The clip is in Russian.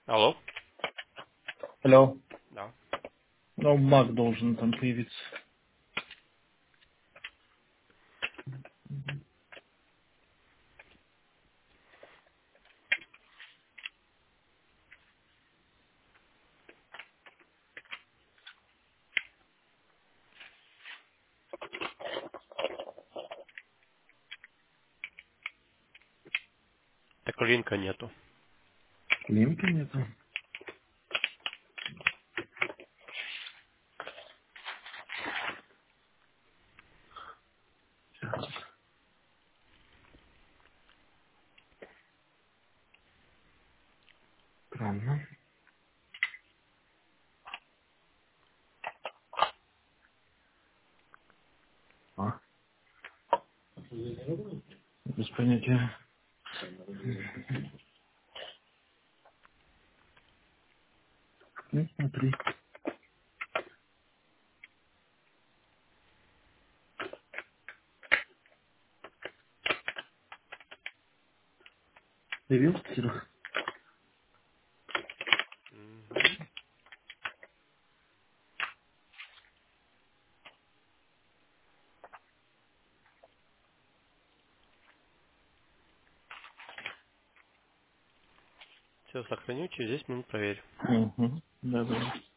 Алло? Алло. Да. Ну, Мак должен там появиться. Так линка нету. Линка нету. Странно. А, без понятия. Ну, смотри. Появился, Серега? Мгм. Все, сохраню, через 10 минут проверь. Угу. Да, да.